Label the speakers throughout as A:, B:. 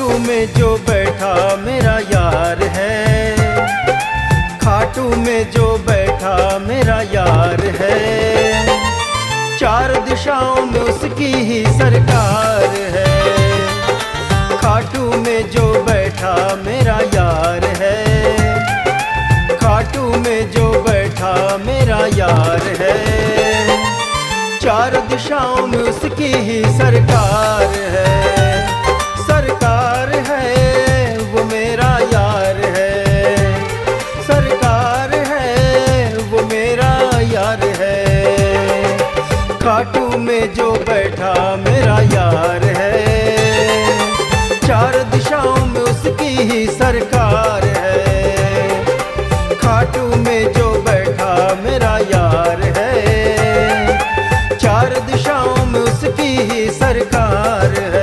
A: खाटू में जो बैठा मेरा यार है, खाटू में जो बैठा मेरा यार है। चार दिशाओं में उसकी ही सरकार है। खाटू में जो बैठा मेरा यार है, खाटू में जो बैठा मेरा यार है। चार दिशाओं में उसकी ही सरकार है, सरकार है वो मेरा यार है, सरकार है वो मेरा यार है। खाटू में जो बैठा मेरा यार है, चार दिशाओं में उसकी ही सरकार है। खाटू में जो बैठा मेरा यार है, चार दिशाओं में उसकी ही सरकार है।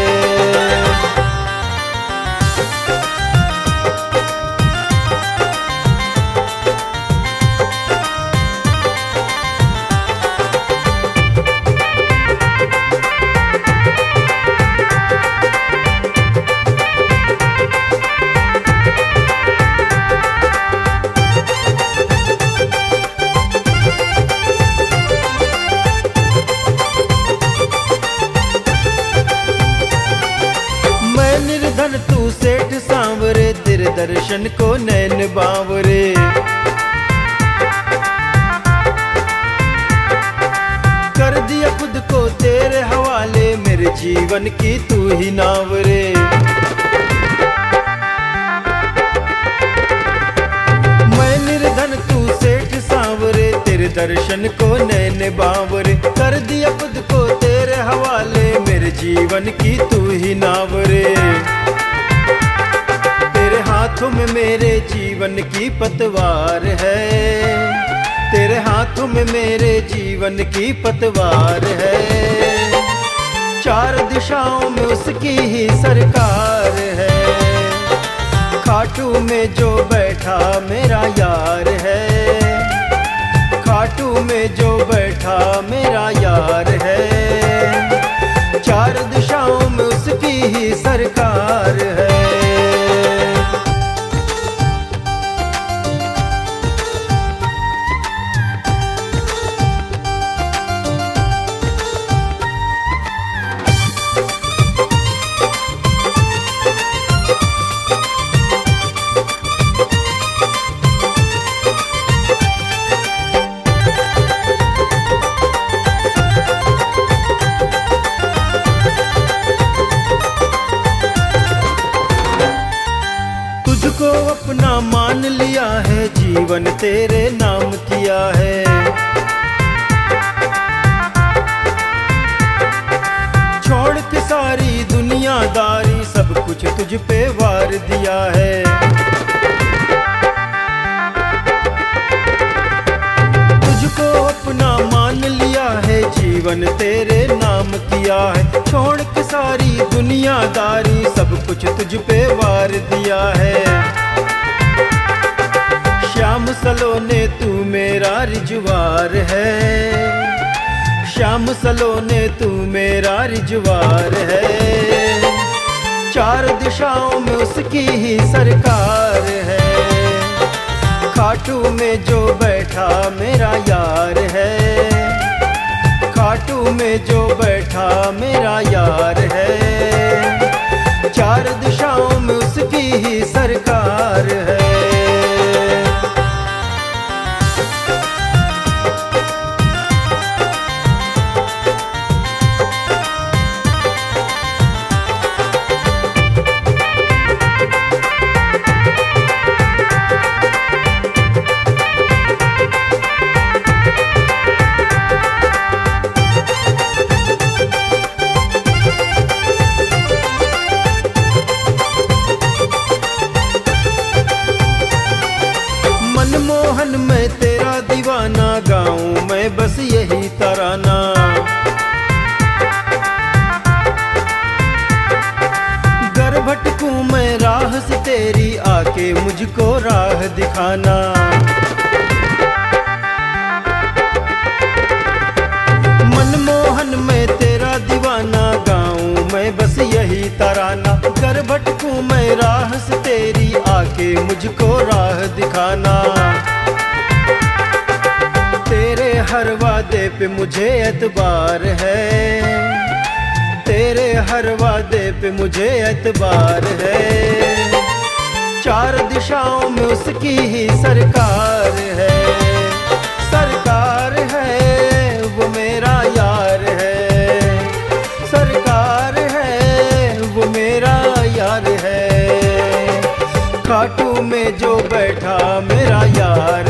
A: निर्धन तू सेठ सांवरे, तेरे दर्शन को नैन बावरे। कर दिया खुद को तेरे हवाले, मेरे जीवन की तू ही नावरे। मैं निर्धन तू सेठ सांवरे, तेरे दर्शन को नैन बावरे। कर दिया खुद को तेरे हवाले, मेरे जीवन की तू ही नावरे। तेरे हाथों में मेरे जीवन की पतवार है, तेरे हाथों में मेरे जीवन की पतवार है। चार दिशाओं में उसकी ही सरकार है। खाटू में जो बैठा मेरा यार है, खाटू में जो बैठा मेरा यार है। चार दिशाओं में उसकी ही सरकार है। तुझको अपना मान लिया है, जीवन तेरे नाम किया है। छोड़ के सारी दुनियादारी, सब कुछ तुझ पे वार दिया है। तुझको अपना मान लिया है, जीवन तेरे नाम किया है। छोड़ के सारी दुनियादारी, सब कुछ तुझ पे वार दिया है। श्याम सलोने तू मेरा रिजवार है, श्याम सलोने तू मेरा रिजवार है। चार दिशाओं में उसकी ही सरकार है। खाटू में जो बैठा मेरा यार है, खाटू में जो बैठा मेरा यार है। चार दिशाओं में उसकी ही सरकार है। मनमोहन मैं तेरा दीवाना, गाऊं मैं बस यही तराना। गर भटकूं मैं राह से तेरी, आके मुझको राह दिखाना। मनमोहन मैं तेरा दीवाना, गाऊं मैं बस यही तराना। कर भटकूं मैं राह से तेरी, आके मुझको राह दिखाना। तेरे हर वादे पे मुझे एतबार है, तेरे हर वादे पे मुझे एतबार है। चार दिशाओं में उसकी ही सरकार है, सरकार है वो मेरा यार है, सरकार है वो मेरा यार है। खाटू में जो बैठा मेरा यार